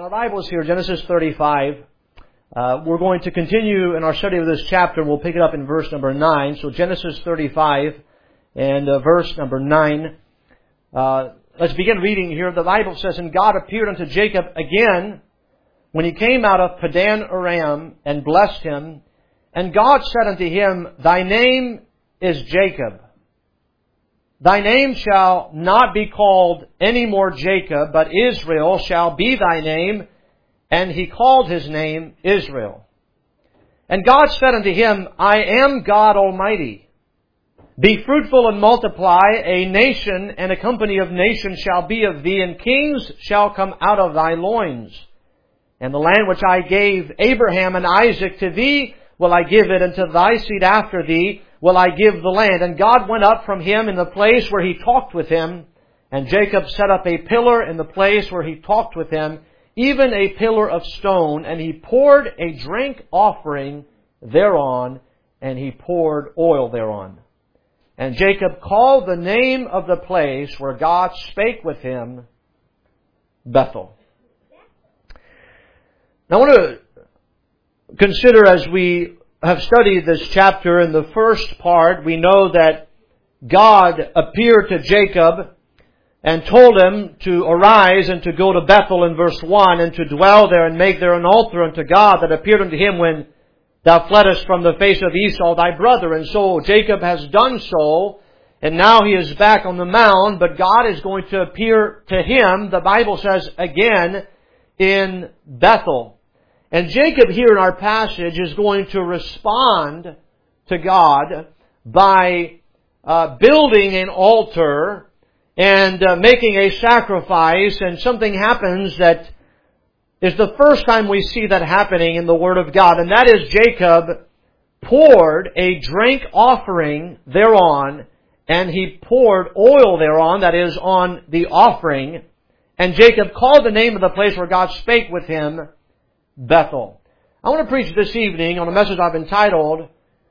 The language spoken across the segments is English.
In our Bibles here, Genesis 35, we're going to continue in our study of this chapter. We'll pick it up in verse number 9. So Genesis 35 and verse number 9. Let's begin reading here. The Bible says, "And God appeared unto Jacob again when he came out of Padan Aram, and blessed him. And God said unto him, Thy name is Jacob. Thy name shall not be called any more Jacob, but Israel shall be thy name. And he called his name Israel. And God said unto him, I am God Almighty. Be fruitful and multiply. A nation and a company of nations shall be of thee, and kings shall come out of thy loins. And the land which I gave Abraham and Isaac to thee, will I give it unto thy seed after thee, will I give the land. And God went up from him in the place where he talked with him. And Jacob set up a pillar in the place where he talked with him, even a pillar of stone. And he poured a drink offering thereon, and he poured oil thereon. And Jacob called the name of the place where God spake with him, Bethel." Now I want to consider, as we have studied this chapter, in the first part, we know that God appeared to Jacob and told him to arise and to go to Bethel in verse 1, and to dwell there and make there an altar unto God that appeared unto him when thou fleddest from the face of Esau thy brother. And so Jacob has done so, and now he is back on the mound, but God is going to appear to him, the Bible says again, in Bethel. And Jacob here in our passage is going to respond to God by building an altar and making a sacrifice. And something happens that is the first time we see that happening in the Word of God. And that is, Jacob poured a drink offering thereon, and he poured oil thereon, that is, on the offering. And Jacob called the name of the place where God spake with him, Bethel. I want to preach this evening on a message I've entitled,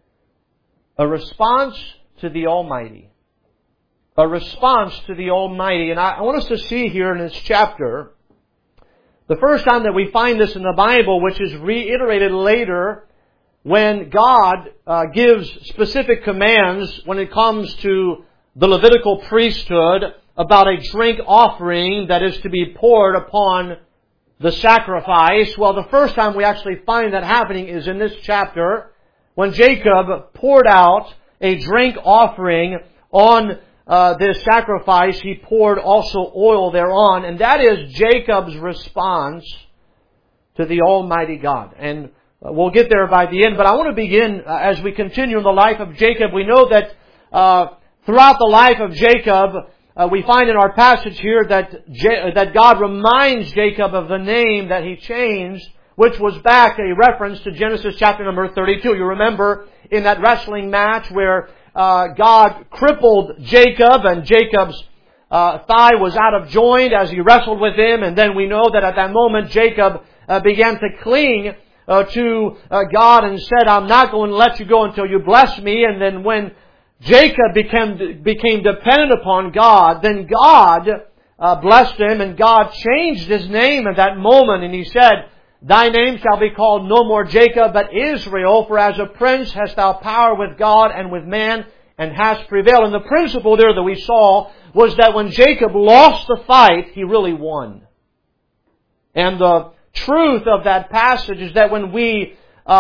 A Response to the Almighty. A response to the Almighty. And I want us to see here in this chapter, the first time that we find this in the Bible, which is reiterated later when God gives specific commands when it comes to the Levitical priesthood about a drink offering that is to be poured upon the sacrifice. Well, the first time we actually find that happening is in this chapter, when Jacob poured out a drink offering on this sacrifice. He poured also oil thereon, and that is Jacob's response to the Almighty God. And we'll get there by the end, but I want to begin as we continue in the life of Jacob. We know that throughout the life of Jacob, we find in our passage here that God reminds Jacob of the name that he changed, which was back a reference to Genesis chapter number 32. You remember in that wrestling match where God crippled Jacob, and Jacob's thigh was out of joint as he wrestled with him. And then we know that at that moment Jacob began to cling to God and said, I'm not going to let you go until you bless me. And then when Jacob became dependent upon God, then God blessed him, and God changed his name at that moment. And he said, Thy name shall be called no more Jacob, but Israel, for as a prince hast thou power with God and with man, and hast prevailed. And the principle there that we saw was that when Jacob lost the fight, he really won. And the truth of that passage is that when we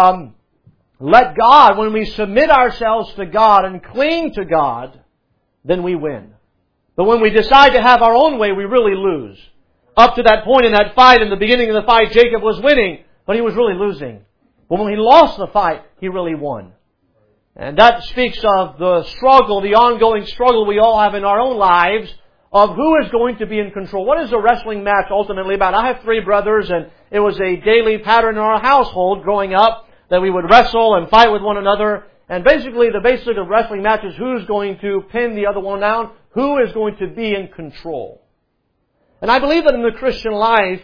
let God, when we submit ourselves to God and cling to God, then we win. But when we decide to have our own way, we really lose. Up to that point in that fight, in the beginning of the fight, Jacob was winning, but he was really losing. But when he lost the fight, he really won. And that speaks of the struggle, the ongoing struggle we all have in our own lives of who is going to be in control. What is a wrestling match ultimately about? I have 3 brothers, and it was a daily pattern in our household growing up that we would wrestle and fight with one another. And basically, the basic of wrestling match is who's going to pin the other one down, who is going to be in control. And I believe that in the Christian life,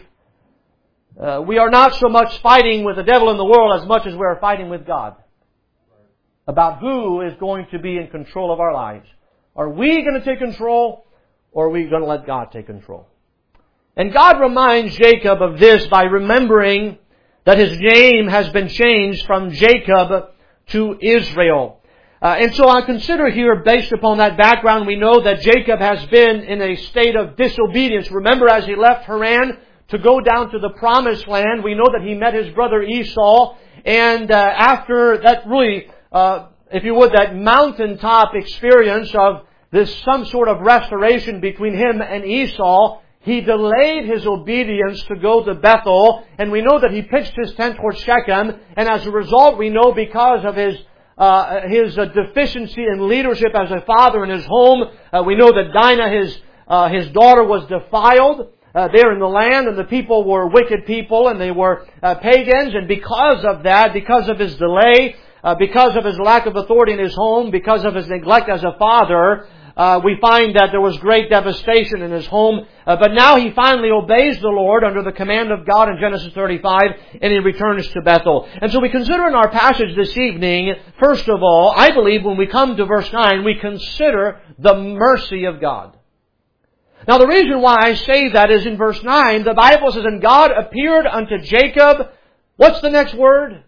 we are not so much fighting with the devil in the world as much as we are fighting with God about who is going to be in control of our lives. Are we going to take control, or are we going to let God take control? And God reminds Jacob of this by remembering that his name has been changed from Jacob to Israel. And so I consider here, based upon that background, we know that Jacob has been in a state of disobedience. Remember, as he left Haran to go down to the Promised Land, we know that he met his brother Esau. And after that really, if you would, that mountaintop experience of this some sort of restoration between him and Esau, he delayed his obedience to go to Bethel, and we know that he pitched his tent towards Shechem, and as a result we know because of his deficiency in leadership as a father in his home, we know that Dinah, his daughter, was defiled there in the land, and the people were wicked people, and they were pagans, and because of that, because of his delay, because of his lack of authority in his home, because of his neglect as a father, we find that there was great devastation in his home. But now he finally obeys the Lord under the command of God in Genesis 35, and he returns to Bethel. And so we consider in our passage this evening, first of all, I believe when we come to verse 9, we consider the mercy of God. Now the reason why I say that is in verse 9, the Bible says, "And God appeared unto Jacob," what's the next word?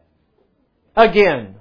Again.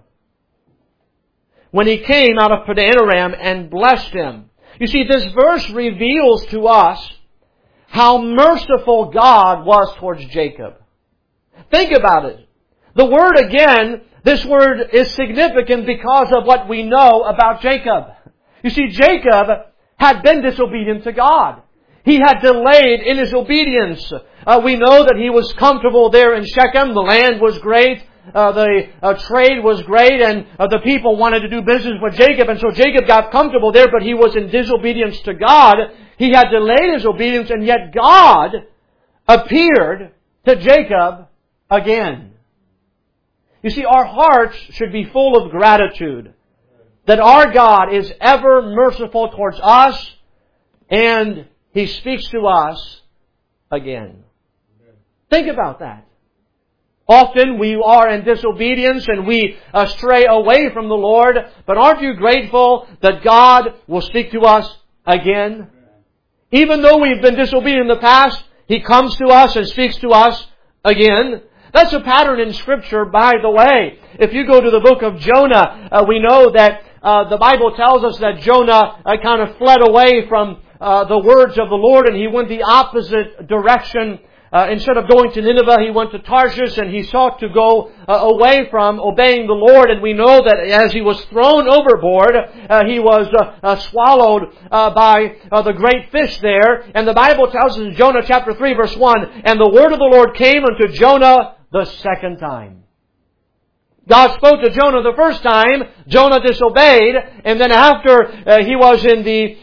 "When he came out of Padan Aram and blessed him." You see, this verse reveals to us how merciful God was towards Jacob. Think about it. The word again, this word is significant because of what we know about Jacob. You see, Jacob had been disobedient to God. He had delayed in his obedience. We know that he was comfortable there in Shechem. The land was great. The trade was great, and the people wanted to do business with Jacob, and so Jacob got comfortable there, but he was in disobedience to God. He had delayed his obedience, and yet God appeared to Jacob again. You see, our hearts should be full of gratitude that our God is ever merciful towards us, and He speaks to us again. Think about that. Often we are in disobedience and we stray away from the Lord, but aren't you grateful that God will speak to us again? Even though we've been disobedient in the past, He comes to us and speaks to us again. That's a pattern in Scripture, by the way. If you go to the book of Jonah, we know that the Bible tells us that Jonah kind of fled away from the words of the Lord, and he went the opposite direction. Instead of going to Nineveh, he went to Tarshish, and he sought to go away from obeying the Lord. And we know that as he was thrown overboard, he was swallowed by the great fish there. And the Bible tells us in Jonah chapter 3 verse 1, "And the word of the Lord came unto Jonah the second time." God spoke to Jonah the first time. Jonah disobeyed, and then after he was in the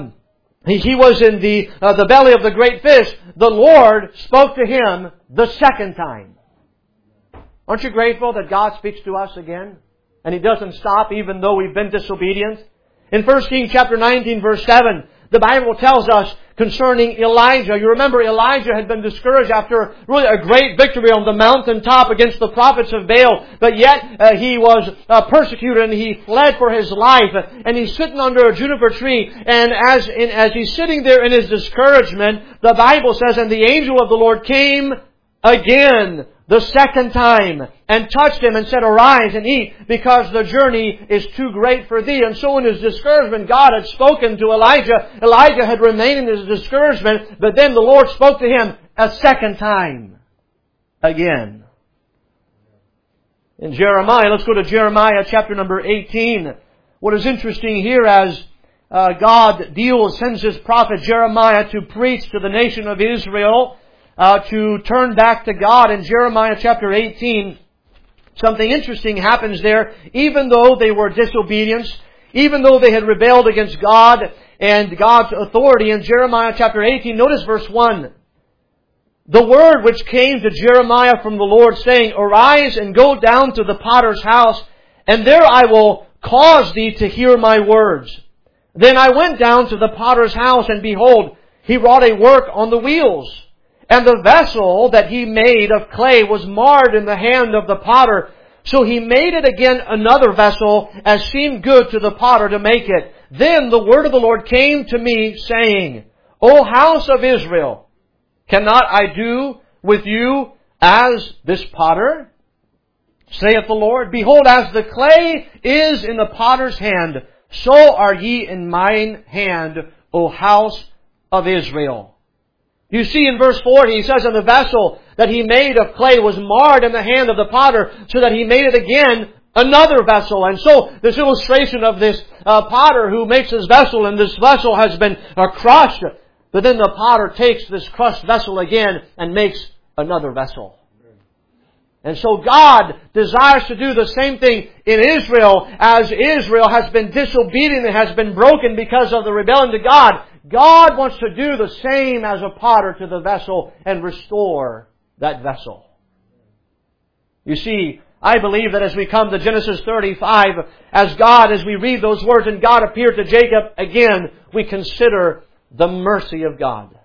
belly of the great fish, the Lord spoke to him the second time. Aren't you grateful that God speaks to us again? And He doesn't stop even though we've been disobedient? In 1 Kings chapter 19 verse 7, the Bible tells us concerning Elijah. You remember Elijah had been discouraged after really a great victory on the mountaintop against the prophets of Baal. But yet he was persecuted and he fled for his life. And he's sitting under a juniper tree. And as he's sitting there in his discouragement, the Bible says, "And the angel of the Lord came again the second time, and touched him and said, Arise and eat, because the journey is too great for thee." And so in his discouragement, God had spoken to Elijah. Elijah had remained in his discouragement, but then the Lord spoke to him a second time. Again. In Jeremiah, let's go to Jeremiah chapter number 18. What is interesting here as God sends His prophet Jeremiah to preach to the nation of Israel, to turn back to God. In Jeremiah chapter 18, something interesting happens there. Even though they were disobedient, even though they had rebelled against God and God's authority, in Jeremiah chapter 18, notice verse 1. "The word which came to Jeremiah from the Lord, saying, Arise and go down to the potter's house, and there I will cause thee to hear my words. Then I went down to the potter's house, and behold, he wrought a work on the wheels. And the vessel that he made of clay was marred in the hand of the potter. So he made it again another vessel, as seemed good to the potter to make it. Then the word of the Lord came to me, saying, O house of Israel, Cannot I do with you as this potter? Saith the Lord, Behold, as the clay is in the potter's hand, so are ye in mine hand, O house of Israel. You see in verse 4, he says, And the vessel that he made of clay was marred in the hand of the potter, so that he made it again another vessel. And so this illustration of this potter who makes his vessel, and this vessel has been crushed, but then the potter takes this crushed vessel again and makes another vessel. And so God desires to do the same thing in Israel, as Israel has been disobedient and has been broken because of the rebellion to God. God wants to do the same as a potter to the vessel and restore that vessel. You see, I believe that as we come to Genesis 35, as we read those words, and God appeared to Jacob again, we consider the mercy of God.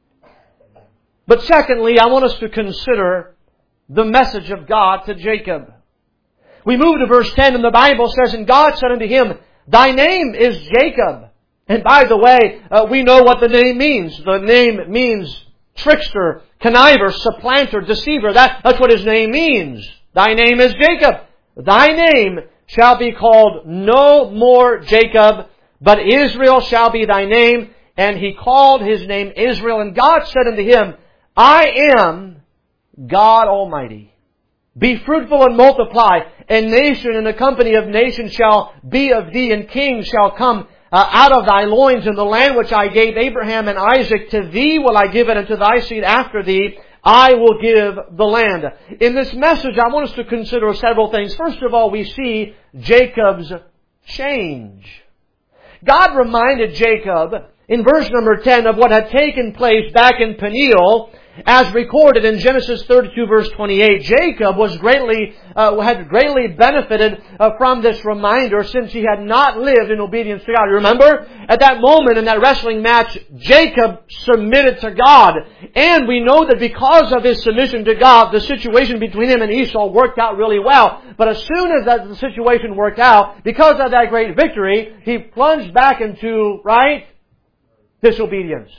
But secondly, I want us to consider the message of God to Jacob. We move to verse 10, and the Bible says, And God said unto him, Thy name is Jacob. And by the way, we know what the name means. The name means trickster, conniver, supplanter, deceiver. That's what his name means. Thy name is Jacob. Thy name shall be called no more Jacob, but Israel shall be thy name. And he called his name Israel. And God said unto him, I am God Almighty. Be fruitful and multiply. A nation and a company of nations shall be of thee, and kings shall come out of thy loins. In the land which I gave Abraham and Isaac, to thee will I give it, and to thy seed after thee I will give the land. In this message, I want us to consider several things. First of all, we see Jacob's change. God reminded Jacob in verse number 10 of what had taken place back in Peniel, as recorded in Genesis 32 verse 28. Jacob had greatly benefited from this reminder, since he had not lived in obedience to God. Remember, at that moment in that wrestling match, Jacob submitted to God. And we know that because of his submission to God, the situation between him and Esau worked out really well. But as soon as the situation worked out, because of that great victory, he plunged back into, disobedience.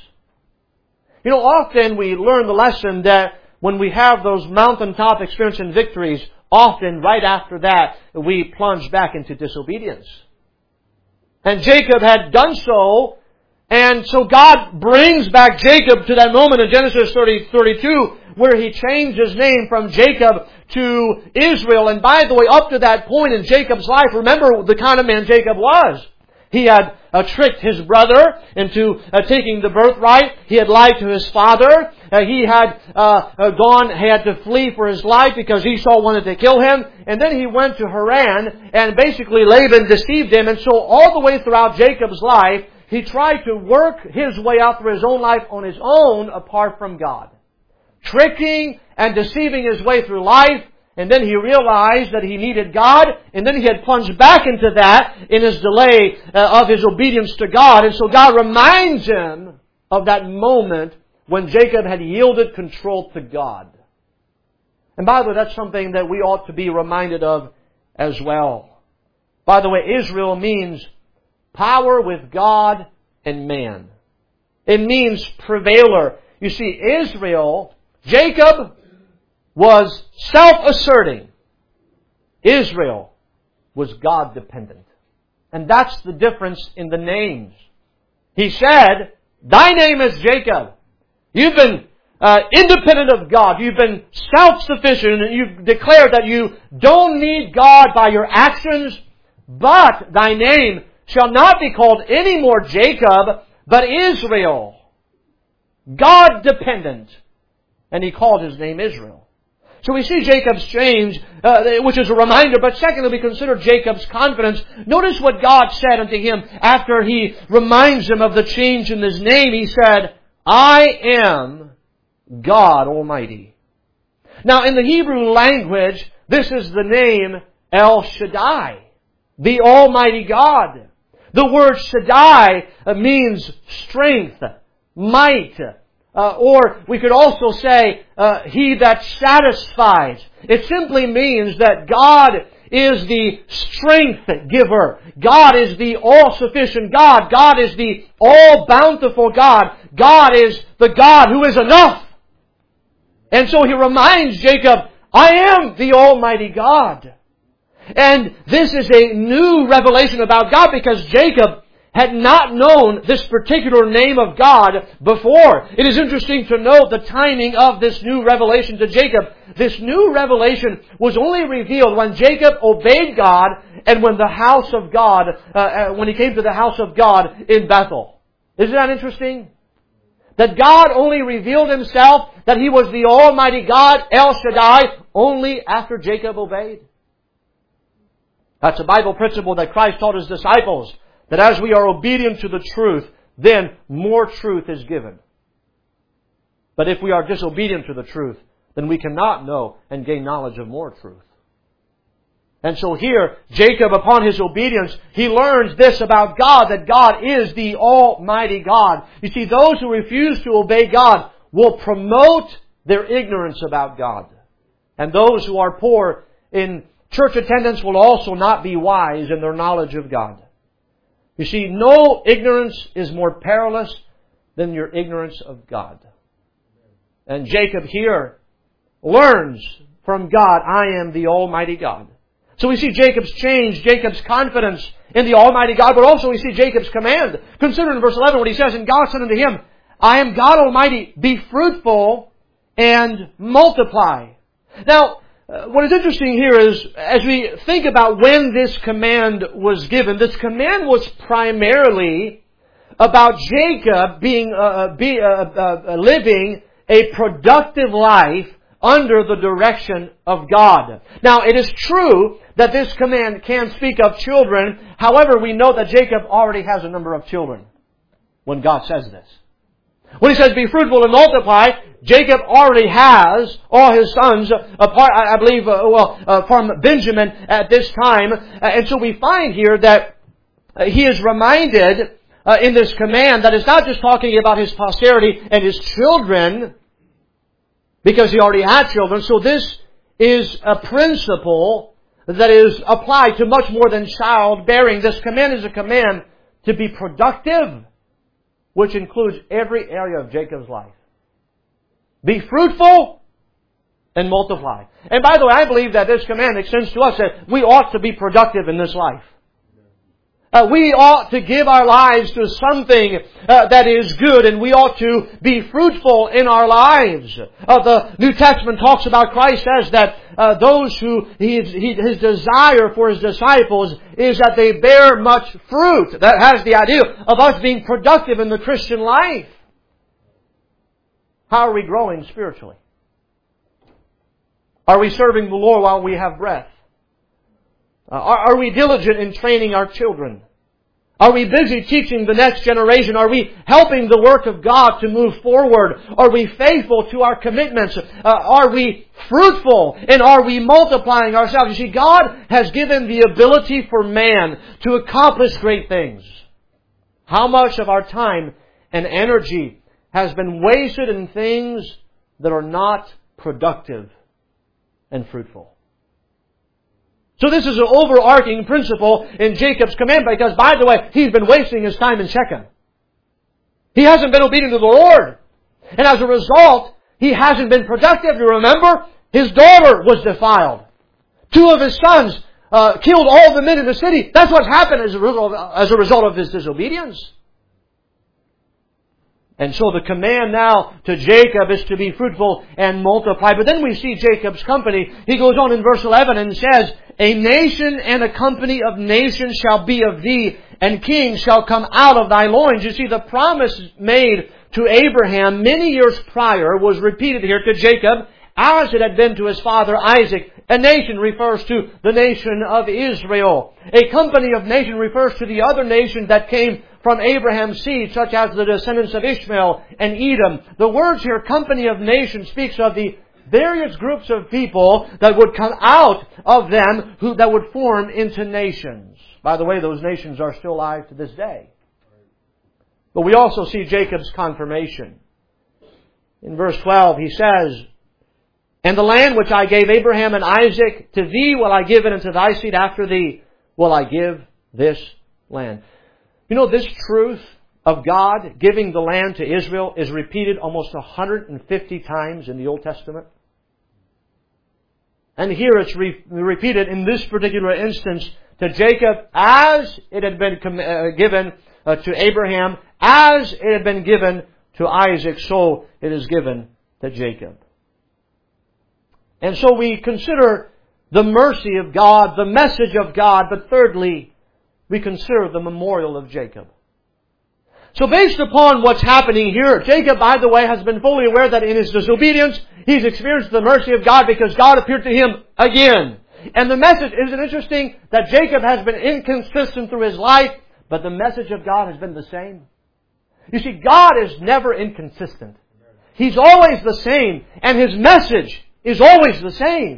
You know, often we learn the lesson that when we have those mountaintop experiences and victories, often right after that, we plunge back into disobedience. And Jacob had done so, and so God brings back Jacob to that moment in Genesis 32, where he changed his name from Jacob to Israel. And by the way, up to that point in Jacob's life, remember the kind of man Jacob was. He had tricked his brother into taking the birthright. He had lied to his father. He had had to flee for his life because Esau wanted to kill him. And then he went to Haran, and basically Laban deceived him. And so all the way throughout Jacob's life, he tried to work his way out through his own life on his own apart from God. Tricking and deceiving his way through life. And then he realized that he needed God, and then he had plunged back into that in his delay of his obedience to God. And so God reminds him of that moment when Jacob had yielded control to God. And by the way, that's something that we ought to be reminded of as well. By the way, Israel means power with God and man. It means prevailer. You see, Jacob was self-asserting. Israel was God-dependent. And that's the difference in the names. He said, Thy name is Jacob. You've been independent of God. You've been self-sufficient, and you've declared that you don't need God by your actions, but thy name shall not be called any more Jacob, but Israel. God-dependent. And he called his name Israel. So we see Jacob's change, which is a reminder. But secondly, we consider Jacob's confidence. Notice what God said unto him after he reminds him of the change in his name. He said, I am God Almighty. Now, in the Hebrew language, this is the name El Shaddai, the Almighty God. The word Shaddai means strength, might, or we could also say, He that satisfies. It simply means that God is the strength giver. God is the all-sufficient God. God is the all-bountiful God. God is the God who is enough And so He reminds Jacob, I am the Almighty God. And this is a new revelation about God because Jacob had not known this particular name of God before. It is interesting to note the timing of this new revelation to Jacob. This new revelation was only revealed when Jacob obeyed God and when the house of God, when he came to the house of God in Bethel. Isn't that interesting? That God only revealed Himself, that He was the Almighty God, El Shaddai, only after Jacob obeyed. That's a Bible principle that Christ taught His disciples, that as we are obedient to the truth, then more truth is given. But if we are disobedient to the truth, then we cannot know and gain knowledge of more truth. And so here, Jacob, upon his obedience, he learns this about God, that God is the Almighty God. You see, those who refuse to obey God will promote their ignorance about God. And those who are poor in church attendance will also not be wise in their knowledge of God. You see, no ignorance is more perilous than your ignorance of God. And Jacob here learns from God, I am the Almighty God. So we see Jacob's change, Jacob's confidence in the Almighty God, but also we see Jacob's command. Consider in verse 11 what he says, and God said unto him, I am God Almighty, be fruitful and multiply. Now, what is interesting here is, as we think about when this command was given, this command was primarily about Jacob living a productive life under the direction of God. Now, it is true that this command can speak of children. However, we know that Jacob already has a number of children when God says this. When He says, be fruitful and multiply, Jacob already has all his sons, apart, I believe, from Benjamin at this time. And so we find here that he is reminded in this command that it's not just talking about his posterity and his children, because he already had children. So this is a principle that is applied to much more than childbearing. This command is a command to be productive, which includes every area of Jacob's life. Be fruitful and multiply. And by the way, I believe that this command extends to us, that we ought to be productive in this life. We ought to give our lives to something that is good, and we ought to be fruitful in our lives. The New Testament talks about Christ as that those who His desire for His disciples is that they bear much fruit. That has the idea of us being productive in the Christian life. How are we growing spiritually? Are we serving the Lord while we have breath? Are we diligent in training our children? Are we busy teaching the next generation? Are we helping the work of God to move forward? Are we faithful to our commitments? Are we fruitful? And are we multiplying ourselves? You see, God has given the ability for man to accomplish great things. How much of our time and energy has been wasted in things that are not productive and fruitful? So this is an overarching principle in Jacob's command, because, by the way, he's been wasting his time in Shechem. He hasn't been obedient to the Lord. And as a result, he hasn't been productive. You remember? His daughter was defiled. 2 of his sons killed all the men in the city. That's what's happened as a result of his disobedience. And so the command now to Jacob is to be fruitful and multiply. But then we see Jacob's company. He goes on in verse 11 and says, a nation and a company of nations shall be of thee, and kings shall come out of thy loins. You see, the promise made to Abraham many years prior was repeated here to Jacob, as it had been to his father Isaac. A nation refers to the nation of Israel. A company of nation refers to the other nations that came from Abraham's seed, such as the descendants of Ishmael and Edom. The words here, company of nations, speaks of the various groups of people that would come out of them, that would form into nations. By the way, those nations are still alive to this day. But we also see Jacob's confirmation. In verse 12, he says, and the land which I gave Abraham and Isaac, to thee will I give it, and to thy seed after thee will I give this land. You know, this truth of God giving the land to Israel is repeated almost 150 times in the Old Testament. And here it's repeated in this particular instance to Jacob as it had been given to Abraham, as it had been given to Isaac, so it is given to Jacob. And so we consider the mercy of God, the message of God, but thirdly, we consider the memorial of Jacob. So based upon what's happening here, Jacob, by the way, has been fully aware that in his disobedience, he's experienced the mercy of God because God appeared to him again. And the message, isn't it interesting that Jacob has been inconsistent through his life, but the message of God has been the same? You see, God is never inconsistent. He's always the same, and His message is always the same.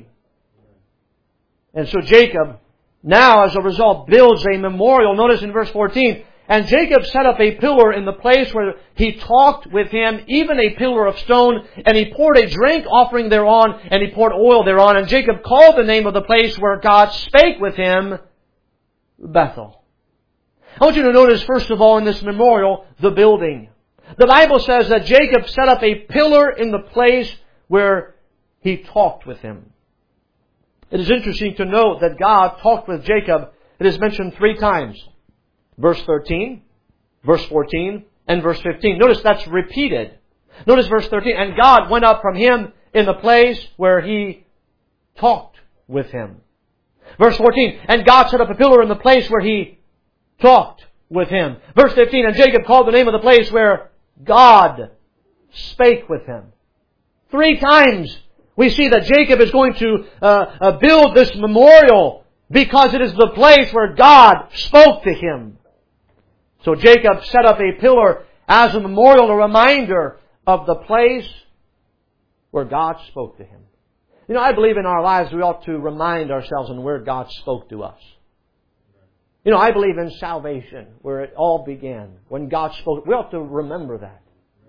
And so Jacob, now as a result, builds a memorial. Notice in verse 14, and Jacob set up a pillar in the place where he talked with him, even a pillar of stone, and he poured a drink offering thereon, and he poured oil thereon. And Jacob called the name of the place where God spake with him, Bethel. I want you to notice, first of all, in this memorial, the building. The Bible says that Jacob set up a pillar in the place where he talked with him. It is interesting to note that God talked with Jacob. It is mentioned 3 times. Verse 13, verse 14, and verse 15. Notice that's repeated. Notice verse 13. And God went up from him in the place where he talked with him. Verse 14. And God set up a pillar in the place where he talked with him. Verse 15. And Jacob called the name of the place where God spake with him. 3 times we see that Jacob is going to build this memorial because it is the place where God spoke to him. So Jacob set up a pillar as a memorial, a reminder of the place where God spoke to him. You know, I believe in our lives we ought to remind ourselves on where God spoke to us. You know, I believe in salvation, where it all began. When God spoke, we ought to remember that.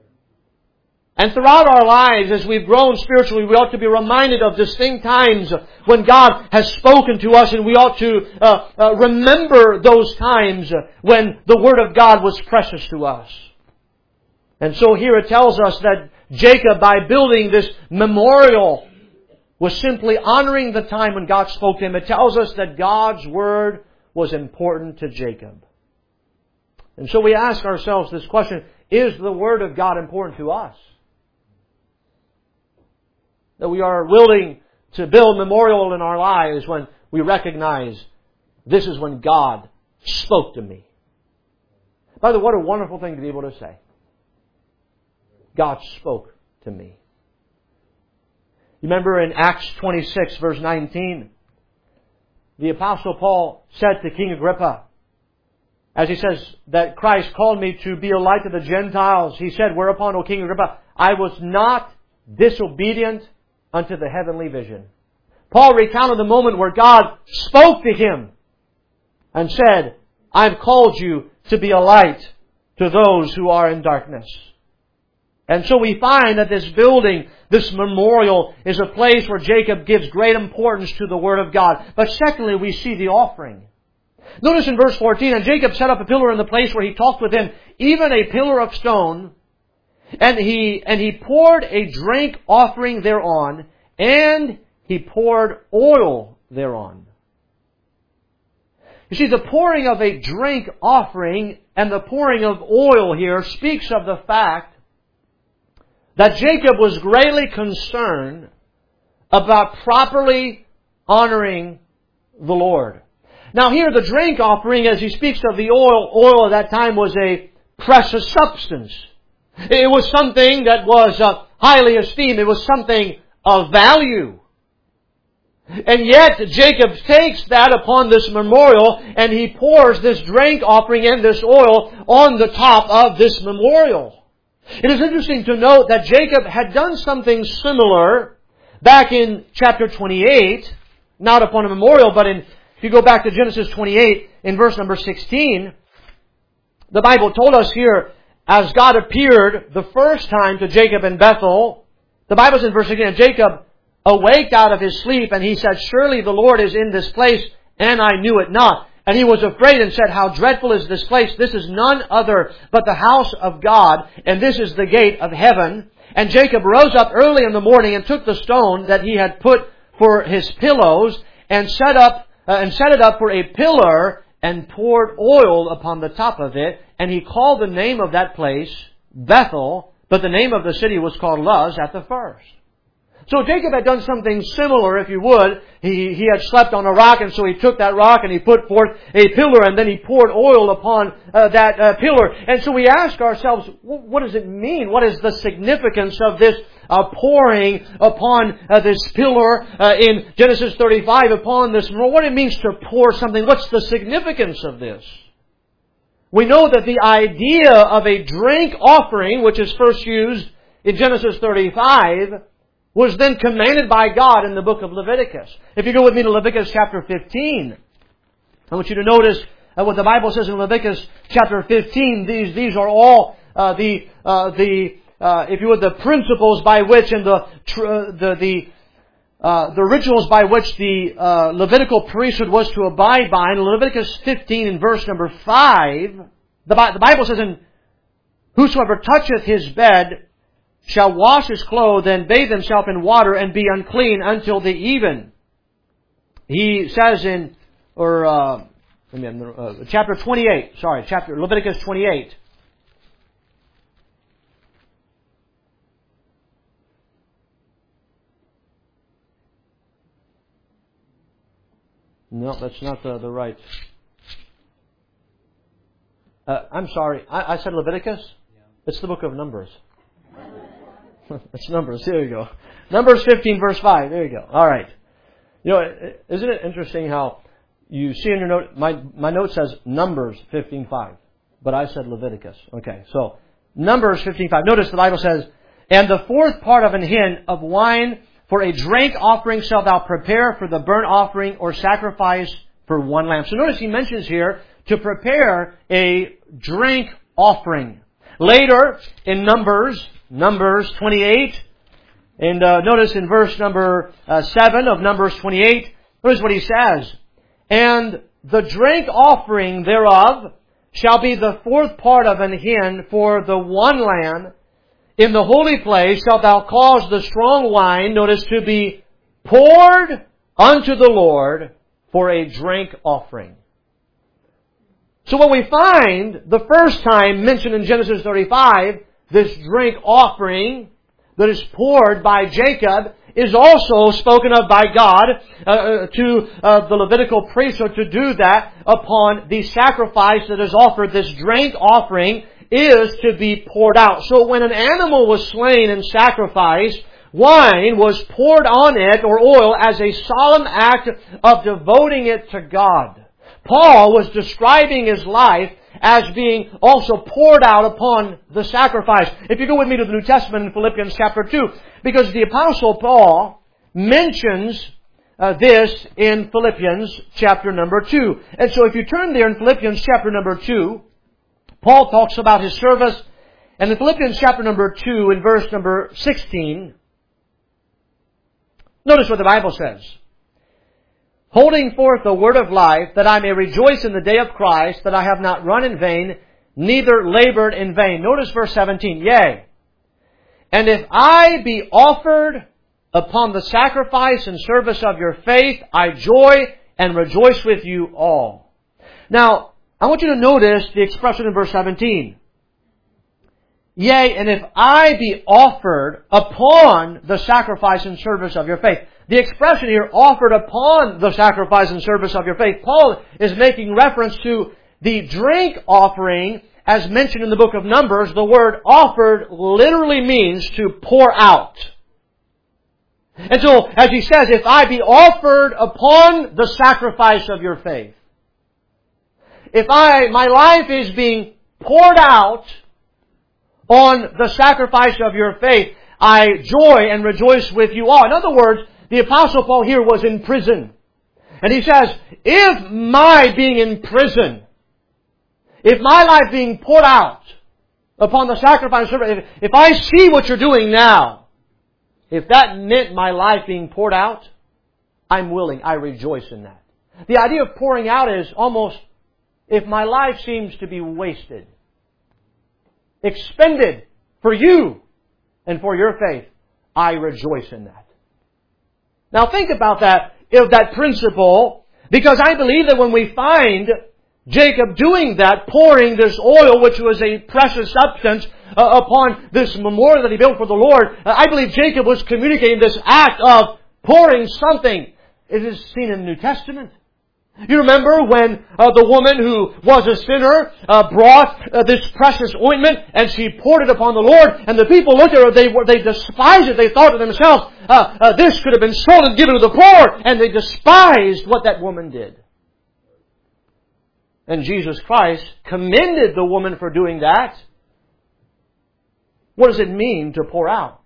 And throughout our lives, as we've grown spiritually, we ought to be reminded of distinct times when God has spoken to us, and we ought to remember those times when the Word of God was precious to us. And so here it tells us that Jacob, by building this memorial, was simply honoring the time when God spoke to him. It tells us that God's Word was important to Jacob. And so we ask ourselves this question, is the Word of God important to us? That we are willing to build memorial in our lives when we recognize this is when God spoke to me. By the way, what a wonderful thing to be able to say. God spoke to me. You remember in Acts 26 verse 19, the Apostle Paul said to King Agrippa, as he says that Christ called me to be a light to the Gentiles, he said, whereupon, O King Agrippa, I was not disobedient unto the heavenly vision. Paul recounted the moment where God spoke to him and said, I've called you to be a light to those who are in darkness. And so we find that this building, this memorial, is a place where Jacob gives great importance to the Word of God. But secondly, we see the offering. Notice in verse 14, and Jacob set up a pillar in the place where he talked with him, even a pillar of stone, and he poured a drink offering thereon, and he poured oil thereon. You see, the pouring of a drink offering and the pouring of oil here speaks of the fact that Jacob was greatly concerned about properly honoring the Lord. Now here, the drink offering, as he speaks of the oil at that time was a precious substance. It was something that was highly esteemed. It was something of value. And yet, Jacob takes that upon this memorial and he pours this drink offering and this oil on the top of this memorial. It is interesting to note that Jacob had done something similar back in chapter 28, not upon a memorial, but if you go back to Genesis 28 in verse number 16, the Bible told us here, as God appeared the first time to Jacob in Bethel, the Bible says in verse 16, Jacob awaked out of his sleep, and he said, surely the Lord is in this place, and I knew it not. And he was afraid and said, "How dreadful is this place! This is none other but the house of God, and this is the gate of heaven." And Jacob rose up early in the morning and took the stone that he had put for his pillows and set it up for a pillar and poured oil upon the top of it. And he called the name of that place Bethel, but the name of the city was called Luz at the first. So Jacob had done something similar, if you would. He had slept on a rock, and so he took that rock and he put forth a pillar, and then he poured oil upon that pillar. And so we ask ourselves, what does it mean? What is the significance of this pouring upon this pillar in Genesis 35 upon this? What it means to pour something? What's the significance of this? We know that the idea of a drink offering, which is first used in Genesis 35, was then commanded by God in the book of Leviticus. If you go with me to Leviticus chapter 15, I want you to notice what the Bible says in Leviticus chapter 15. These are all if you would, the principles by which and the rituals by which the Levitical priesthood was to abide by. In Leviticus 15 in verse number 5, the Bible says, "And whosoever toucheth his bed shall wash his clothes and bathe himself in water and be unclean until the even." He says in, chapter 28, Leviticus 28. No, that's not the right. I'm sorry, I said Leviticus? Yeah. It's the book of Numbers. It's Numbers. Here you go. Numbers 15 verse 5. There you go. All right. You know, isn't it interesting how you see in your note, my note says Numbers 15:5, but I said Leviticus. Okay, so Numbers 15:5. Notice the Bible says, "And the fourth part of an hin of wine for a drink offering shalt thou prepare for the burnt offering or sacrifice for one lamb." So notice he mentions here to prepare a drink offering. Later in Numbers 28, and notice in verse number 7 of Numbers 28, notice what he says. "And the drink offering thereof shall be the fourth part of an hin for the one lamb. In the holy place shalt thou cause the strong wine," notice, "to be poured unto the Lord for a drink offering." So what we find the first time mentioned in Genesis 35, this drink offering that is poured by Jacob, is also spoken of by God to the Levitical priesthood to do that upon the sacrifice that is offered. This drink offering is to be poured out. So when an animal was slain and sacrificed, wine was poured on it, or oil, as a solemn act of devoting it to God. Paul was describing his life as being also poured out upon the sacrifice. If you go with me to the New Testament in Philippians chapter 2, because the Apostle Paul mentions this in Philippians chapter number 2. And so if you turn there in Philippians chapter number 2, Paul talks about his service. And in Philippians chapter number 2, in verse number 16, notice what the Bible says. "Holding forth the word of life, that I may rejoice in the day of Christ, that I have not run in vain, neither labored in vain." Notice verse 17. "Yea, and if I be offered upon the sacrifice and service of your faith, I joy and rejoice with you all." Now, I want you to notice the expression in verse 17. "Yea, and if I be offered upon the sacrifice and service of your faith." The expression here, "offered upon the sacrifice and service of your faith," Paul is making reference to the drink offering as mentioned in the book of Numbers. The word offered literally means to pour out. And so, as he says, if I be offered upon the sacrifice of your faith, if my life is being poured out on the sacrifice of your faith, I joy and rejoice with you all. In other words, the Apostle Paul here was in prison. And he says, if my being in prison, if my life being poured out upon the sacrifice, if I see what you're doing now, if that meant my life being poured out, I'm willing, I rejoice in that. The idea of pouring out is almost, if my life seems to be wasted, expended for you and for your faith, I rejoice in that. Now think about that principle, because I believe that when we find Jacob doing that, pouring this oil, which was a precious substance, upon this memorial that he built for the Lord, I believe Jacob was communicating this act of pouring something. It is seen in the New Testament. You remember when the woman who was a sinner brought this precious ointment and she poured it upon the Lord, and the people looked at her, they despised it. They thought to themselves, this could have been sold and given to the poor, and they despised what that woman did. And Jesus Christ commended the woman for doing that. What does it mean to pour out?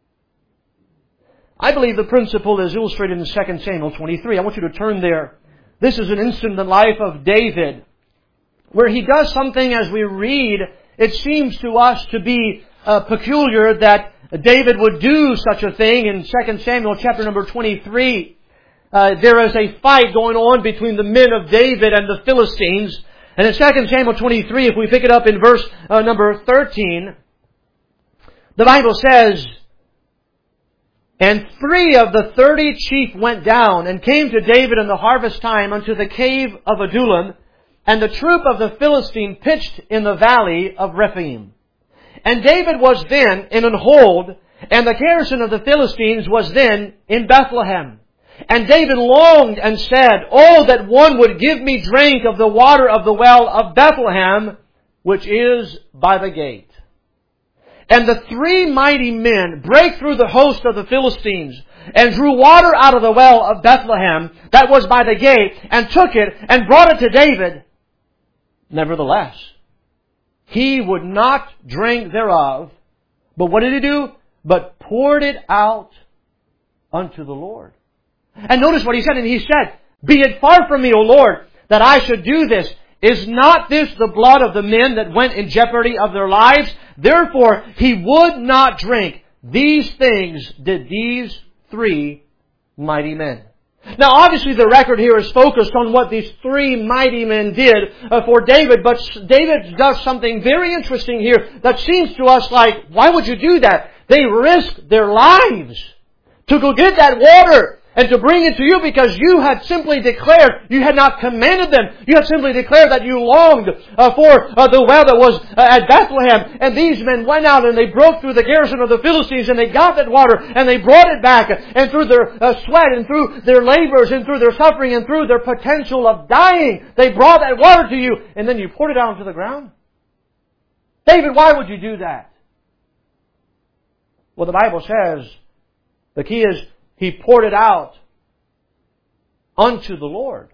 I believe the principle is illustrated in 2 Samuel 23. I want you to turn there. This is an incident in the life of David, where he does something as we read. It seems to us to be peculiar that David would do such a thing. In 2 Samuel chapter number 23, there is a fight going on between the men of David and the Philistines. And in 2 Samuel 23, if we pick it up in verse number 13, the Bible says, "And 3 of the 30 chief went down and came to David in the harvest time unto the cave of Adullam, and the troop of the Philistine pitched in the valley of Rephaim. And David was then in an hold, and the garrison of the Philistines was then in Bethlehem. And David longed and said, Oh, that one would give me drink of the water of the well of Bethlehem, which is by the gate. And the 3 mighty men brake through the host of the Philistines, and drew water out of the well of Bethlehem, that was by the gate, and took it, and brought it to David. Nevertheless, he would not drink thereof, but what did he do? But poured it out unto the Lord." And notice what he said, and he said, "Be it far from me, O Lord, that I should do this. Is not this the blood of the men that went in jeopardy of their lives? Therefore he would not drink. These things did these 3 mighty men." Now obviously the record here is focused on what these 3 mighty men did for David, but David does something very interesting here that seems to us like, why would you do that? They risked their lives to go get that water and to bring it to you because you had simply declared, you had not commanded them, you had simply declared that you longed for the well that was at Bethlehem. And these men went out and they broke through the garrison of the Philistines and they got that water and they brought it back. And through their sweat and through their labors and through their suffering and through their potential of dying, they brought that water to you, and then you poured it out onto the ground. David, why would you do that? Well, the Bible says the key is he poured it out unto the Lord.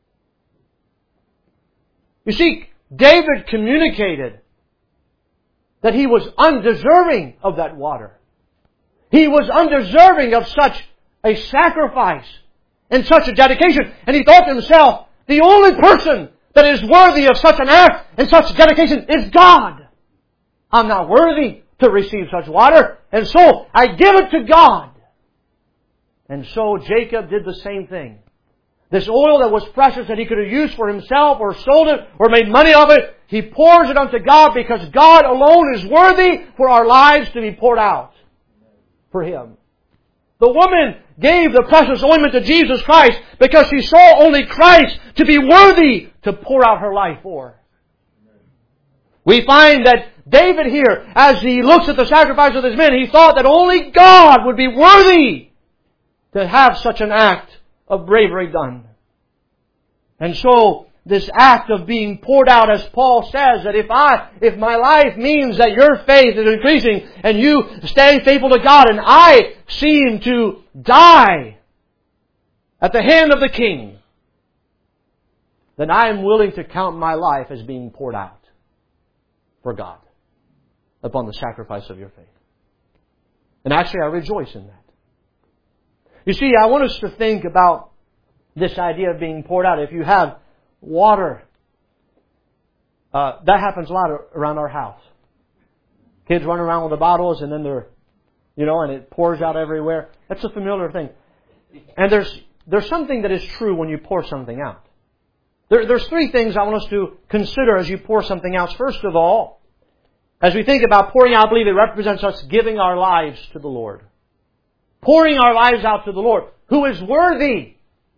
You see, David communicated that he was undeserving of that water. He was undeserving of such a sacrifice and such a dedication. And he thought to himself, the only person that is worthy of such an act and such dedication is God. I'm not worthy to receive such water, and so I give it to God. And so Jacob did the same thing. This oil that was precious that he could have used for himself or sold it or made money of it, he pours it unto God because God alone is worthy for our lives to be poured out for Him. The woman gave the precious ointment to Jesus Christ because she saw only Christ to be worthy to pour out her life for. We find that David here, as he looks at the sacrifice of his men, he thought that only God would be worthy to have such an act of bravery done. And so, this act of being poured out, as Paul says, that if my life means that your faith is increasing and you stay faithful to God and I seem to die at the hand of the King, then I am willing to count my life as being poured out for God upon the sacrifice of your faith. And actually I rejoice in that. You see, I want us to think about this idea of being poured out. If you have water, that happens a lot around our house. Kids run around with the bottles and then and it pours out everywhere. That's a familiar thing. And there's there's something that is true when you pour something out. There's three things I want us to consider as you pour something out. First of all, as we think about pouring out, I believe it represents us giving our lives to the Lord. Pouring our lives out to the Lord, who is worthy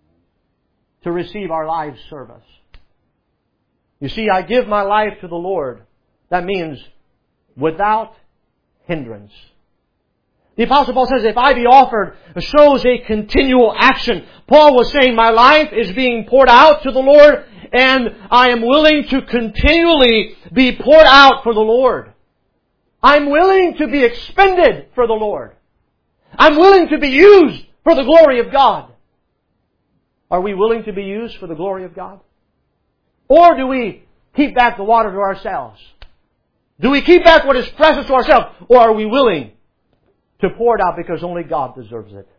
to receive our lives' service. You see, I give my life to the Lord. That means without hindrance. The Apostle Paul says, if I be offered, shows a continual action. Paul was saying, my life is being poured out to the Lord, and I am willing to continually be poured out for the Lord. I'm willing to be expended for the Lord. I'm willing to be used for the glory of God. Are we willing to be used for the glory of God? Or do we keep back the water to ourselves? Do we keep back what is precious to ourselves? Or are we willing to pour it out because only God deserves it?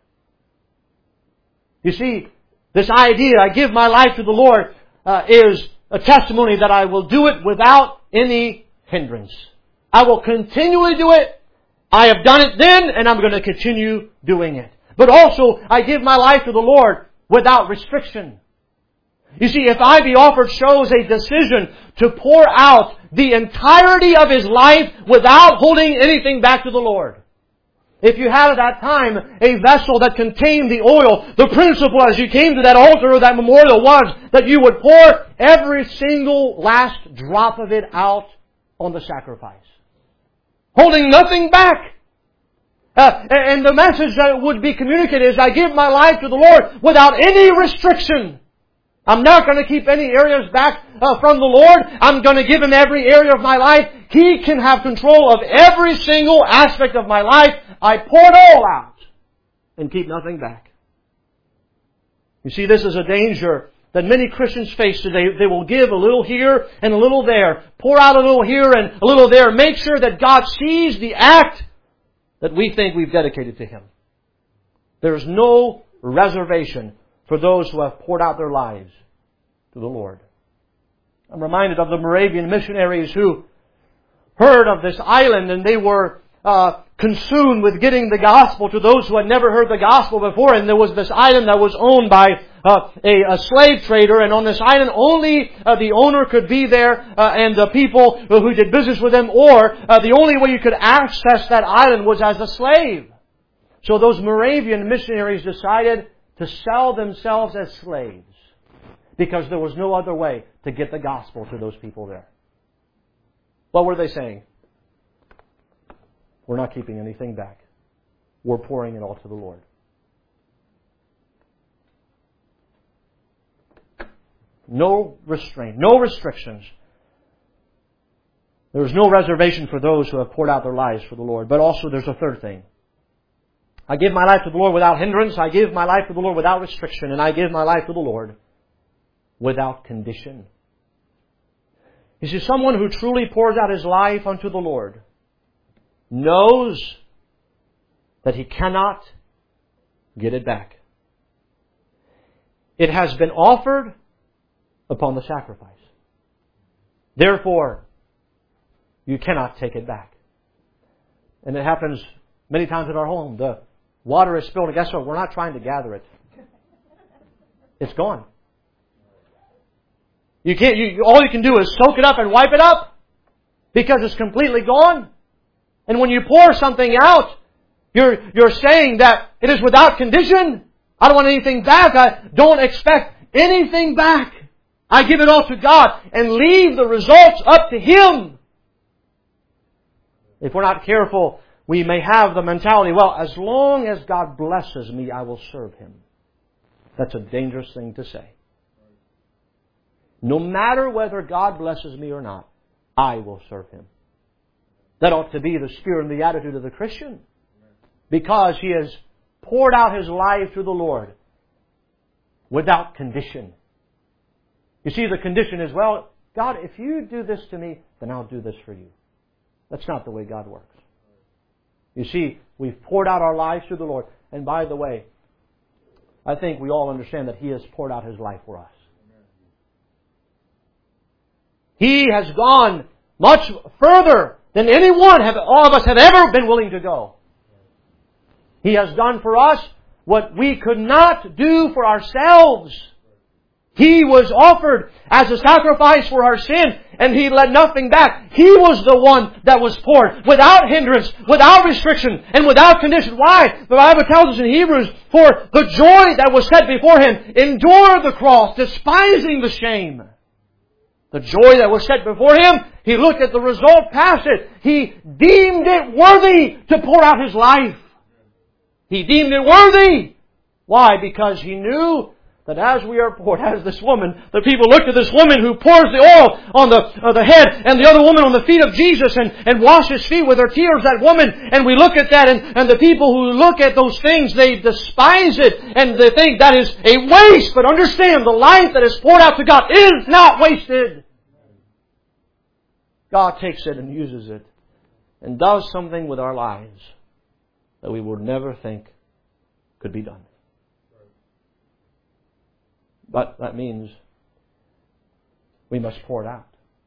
You see, this idea, I give my life to the Lord, is a testimony that I will do it without any hindrance. I will continually do it. I have done it then, and I'm going to continue doing it. But also, I give my life to the Lord without restriction. You see, if I be offered shows a decision to pour out the entirety of his life without holding anything back to the Lord. If you had at that time a vessel that contained the oil, the principle as you came to that altar or that memorial was that you would pour every single last drop of it out on the sacrifice. Holding nothing back. And the message that would be communicated is, I give my life to the Lord without any restriction. I'm not going to keep any areas back from the Lord. I'm going to give Him every area of my life. He can have control of every single aspect of my life. I pour it all out and keep nothing back. You see, this is a danger that many Christians face today. They will give a little here and a little there. Pour out a little here and a little there. Make sure that God sees the act that we think we've dedicated to Him. There is no reservation for those who have poured out their lives to the Lord. I'm reminded of the Moravian missionaries who heard of this island, and they were consumed with getting the gospel to those who had never heard the gospel before. And there was this island that was owned by a slave trader, and on this island only the owner could be there and the people who did business with him, or the only way you could access that island was as a slave. So those Moravian missionaries decided to sell themselves as slaves because there was no other way to get the gospel to those people there. What were they saying? We're not keeping anything back. We're pouring it all to the Lord. No restraint, no restrictions. There is no reservation for those who have poured out their lives for the Lord. But also there's a third thing. I give my life to the Lord without hindrance. I give my life to the Lord without restriction. And I give my life to the Lord without condition. You see, someone who truly pours out his life unto the Lord knows that he cannot get it back. It has been offered upon the sacrifice. Therefore, you cannot take it back. And it happens many times at our home. The water is spilled, and guess what? We're not trying to gather it. It's gone. You can't. All you can do is soak it up and wipe it up because it's completely gone. And when you pour something out, you're saying that it is without condition. I don't want anything back. I don't expect anything back. I give it all to God and leave the results up to Him. If we're not careful, we may have the mentality, well, as long as God blesses me, I will serve Him. That's a dangerous thing to say. No matter whether God blesses me or not, I will serve Him. That ought to be the spirit and the attitude of the Christian. Because he has poured out his life to the Lord without condition. You see, the condition is, well, God, if you do this to me, then I'll do this for you. That's not the way God works. You see, we've poured out our lives to the Lord. And by the way, I think we all understand that He has poured out His life for us. He has gone much further than all of us have ever been willing to go. He has done for us what we could not do for ourselves. He was offered as a sacrifice for our sin, and He let nothing back. He was the one that was poured without hindrance, without restriction, and without condition. Why? The Bible tells us in Hebrews, for the joy that was set before Him endured the cross, despising the shame. The joy that was set before Him, He looked at the result past it. He deemed it worthy to pour out His life. He deemed it worthy. Why? Because He knew that as we are poured, as this woman, the people looked at this woman who pours the oil on the head and the other woman on the feet of Jesus and washes feet with her tears, that woman, and we look at that and the people who look at those things, they despise it and they think that is a waste. But understand, the life that is poured out to God is not wasted. God takes it and uses it and does something with our lives that we would never think could be done. But that means we must pour it out.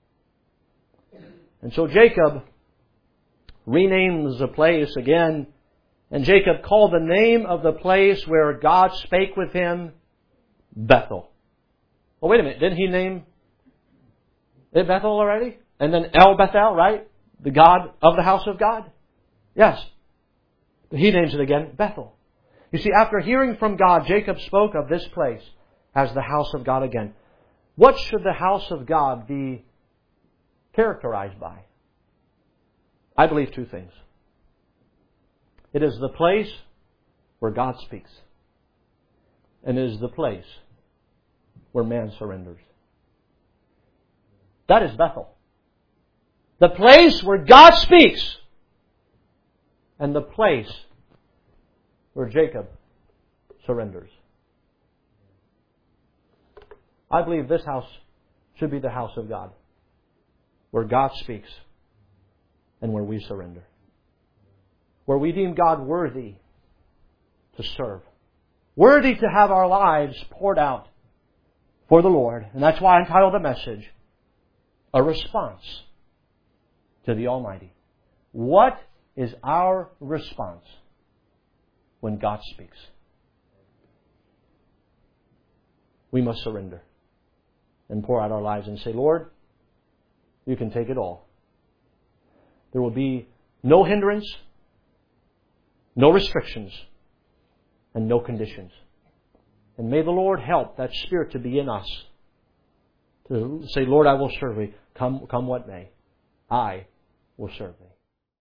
And so Jacob renames the place again. And Jacob called the name of the place where God spake with him Bethel. Oh, wait a minute. Didn't he name it Bethel already? And then El Bethel, right? The God of the house of God? Yes. But he names it again Bethel. You see, after hearing from God, Jacob spoke of this place as the house of God again. What should the house of God be characterized by? I believe two things. It is the place where God speaks. And it is the place where man surrenders. That is Bethel. The place where God speaks. And the place where Jacob surrenders. I believe this house should be the house of God, where God speaks and where we surrender. Where we deem God worthy to serve. Worthy to have our lives poured out for the Lord. And that's why I entitled the message, A Response to the Almighty. What is our response when God speaks? We must surrender and pour out our lives and say, Lord, You can take it all. There will be no hindrance, no restrictions, and no conditions. And may the Lord help that Spirit to be in us. To say, Lord, I will serve Thee. Come what may. I will serve Thee.